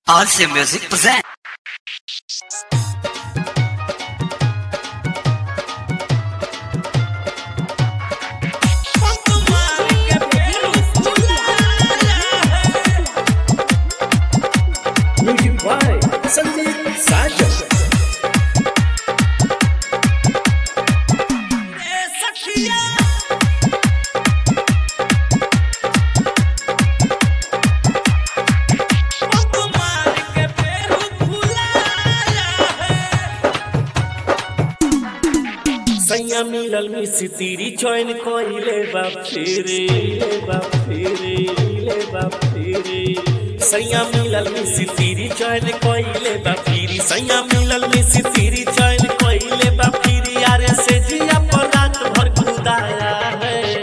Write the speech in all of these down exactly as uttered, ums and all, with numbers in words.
R C Music present. Music by Sandeep Sajan. सैया मिलल मिसी तेरी चैन कोइले बाप फेरे बाप फेरे ले बाप फेरे सैया मिलल मिसी तेरी चैन कोइले बाप फेरी सैया मिलल मिसी तेरी चैन कोइले बाप फेरी यार से जिया पर रात भर खुदाया है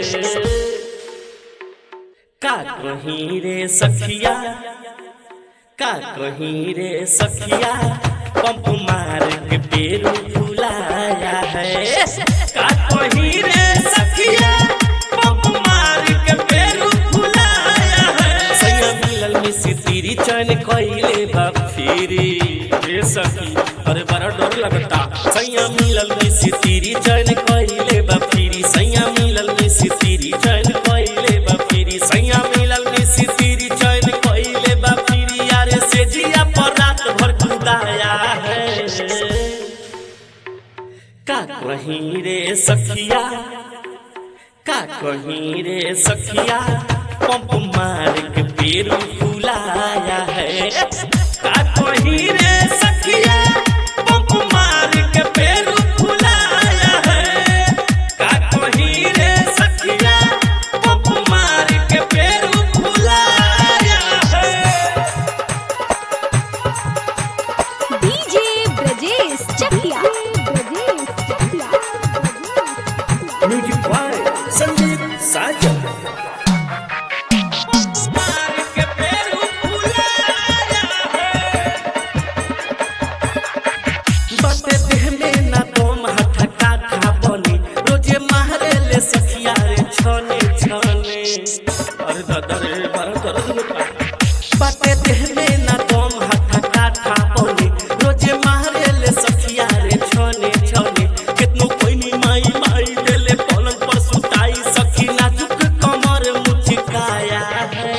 का कहीं रे सखिया का कहीं रे सखिया पंप मार के पेरू फुलाया है का कहीं रे सखिया पंप मार के पेरू फुलाया है सैया मिलल मिसी तेरी चैन कोइले बाप फेरी रे सखी अरे बड़ा डर लगता सैया मिलल मिसी तेरी चैन कोइले बाप फेरी सैया मिलल मिसी तेरी चैन कोइले बाप फेरी सैया मिलल मिसी तेरी चैन कोइले बाप फेरी यार से जिया पर रात भर खुदाया है का कहीं रे सखिया का कहीं रे सखिया पंप मार के पेरू फुलाया है का कहीं रे सखिया पंप मार के पेरू फुलाया है का कहीं रे सखिया पंप मार के पेरू फुलाया है DJ Brajesh Chakiya Music by Sandeep Sajan. मार के पेरू फुलाया है बाटे देह में ना दम हाथा काठा बने रोजे मारे ले सखिया रे छने छने अरे दादा रे बड़ा दर्द होता बाटे देह में ना दम हाथा काठा बने रोजे मारे ले सखिया रे छने छने कितनो कोई नी माई माई देले पलंग पर सुताई सखी नाजुक कमर मुचकाया है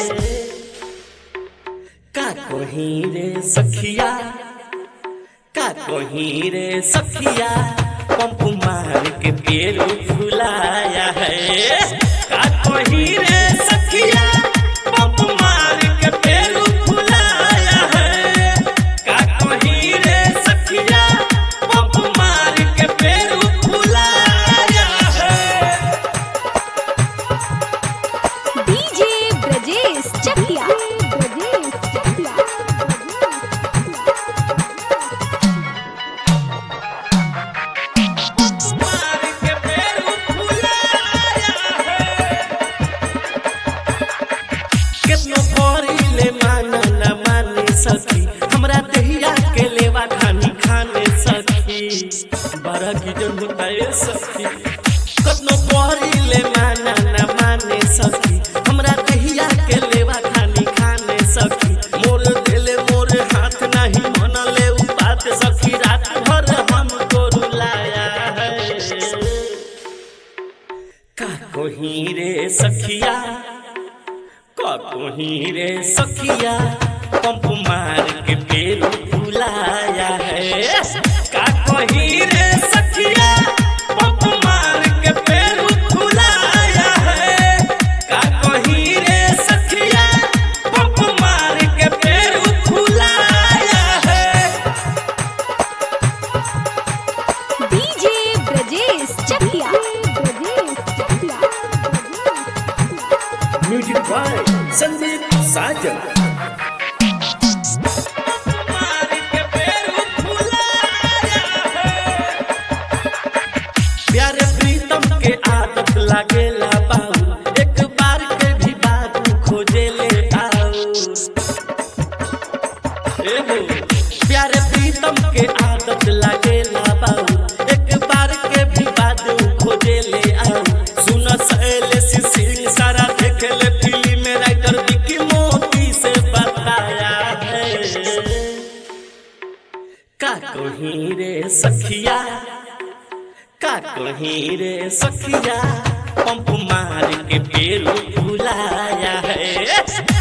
का कहीं रे सखिया का कहीं रे सखिया पंप मार के पेरू फुलाया है का कहीं रे सखिया पंप मार के पेरू फुलाया है का कहीं रे सखिया पंप मार के पेरू फुलाया है डीजे ब्रजेश चकिया मार के पेरू फुलाया है कितनो करीले माना न माने सखी हमरा दहिया के लेवा खानी खाने सखी बड़ा गिजन होता है सखी कितनो करीले माना न माने सखी हमरा दहिया के लेवा खानी खाने सखी मोर दिले मोर हाथ नहीं मनले उ बात सखी रात भर हमको रुलाया है का कहीं रे सखिया का कहीं रे सखिया पंप मार के पेरू फुलाया है का कहीं रे सखिया पंप मार के पेरू फुलाया है का कहीं रे सखिया पंप मार के पेरू फुलाया है DJ Brajesh Chakiya Music by Sandeep Sajan. मार के पेरू फुलाया है प्यारे प्रीतम के आदत लागेला बाऊ एक बार के भी बात खोजे ले आओ ए हो प्यारे प्रीतम के आदत लागेला बाऊ एक बार के भी बात खोजे ले आओ सुन सैले सिंह सारा देख ले फिल्म में राइटर विकी मोती से बताया है कहीं रे सखिया का कहीं रे सखिया पंप मार के पेरू फुलाया है।